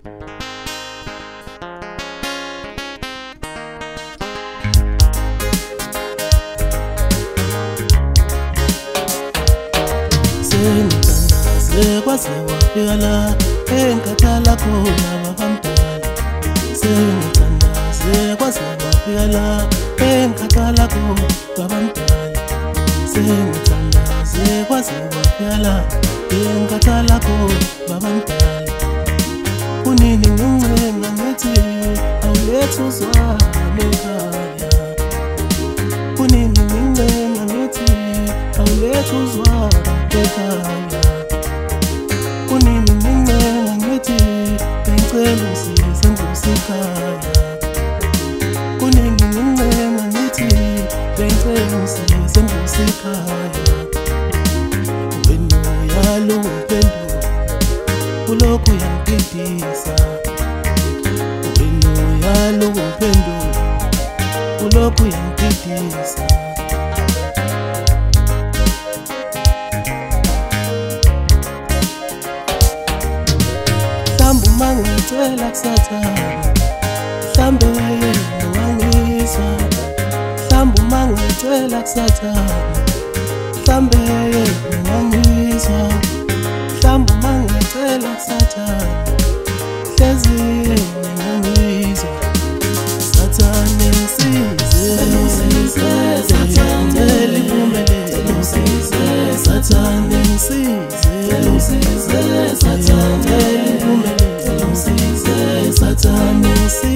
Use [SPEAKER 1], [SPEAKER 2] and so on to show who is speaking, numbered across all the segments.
[SPEAKER 1] Sengithandaze kwaze wafika la enkathala khona babamdala. Sengithandaze kwaze wafika la enkathala khona babamdala. Sengithandaze kwaze wafika la enkathala khona babamdala. Kunini ngincenga ngithi awulethe uzwane ekhaya. Kunini ngincenga ngithi awulethe uzwane ekhaya. Kunini ngincenga ngithi bengicela usize ngivuse ekhaya. Kunini ngincenga ngithi bengicela usize ngivuse ekhaya. Wena uyalo uphenduka ulokhu uyangididisa. Wena uyalo uphenduka ulokhu uyangididisa. Mhlawumbe uma ngicela kusathana, mhlawumbe yena wangizwa. Mhlawumbe uma ngicela kusathana, mhlawumbe yena wangizwa. Mhlawumbe uma ngicela kusathana, hlezi yena wangizwa. Sathane ngisize, Sathane liphumelele. Sathane ngisize, Sathane liphumelele. Sathane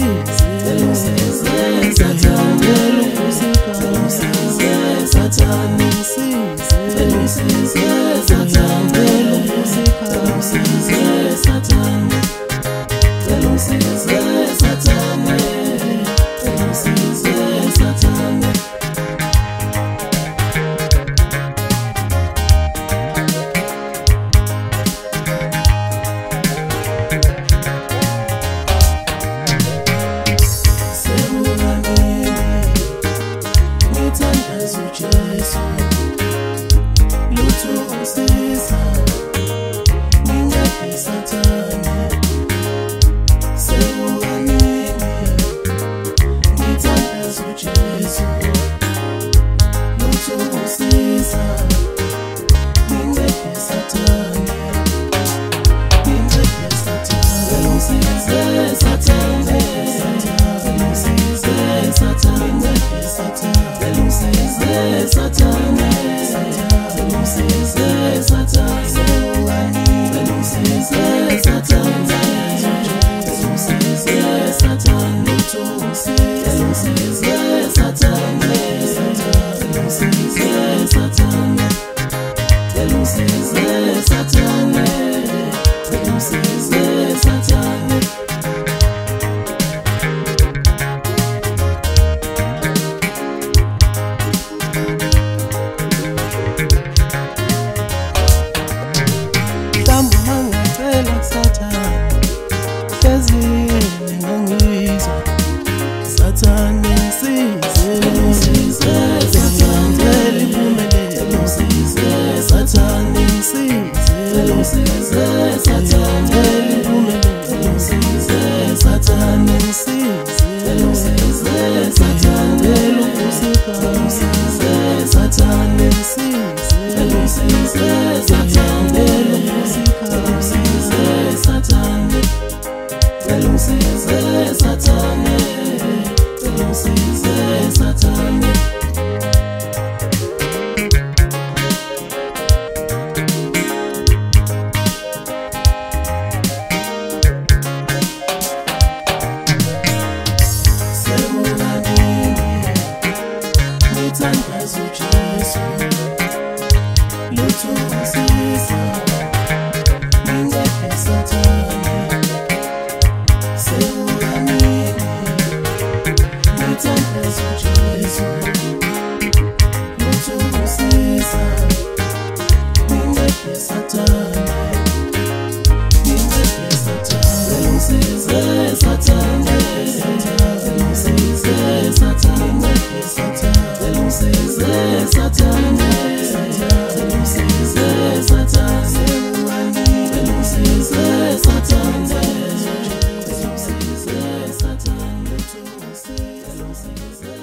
[SPEAKER 1] ngisize, Sathane luphusika. Sathane ngisize, Sathane luphusika. Sathane
[SPEAKER 2] It's
[SPEAKER 1] size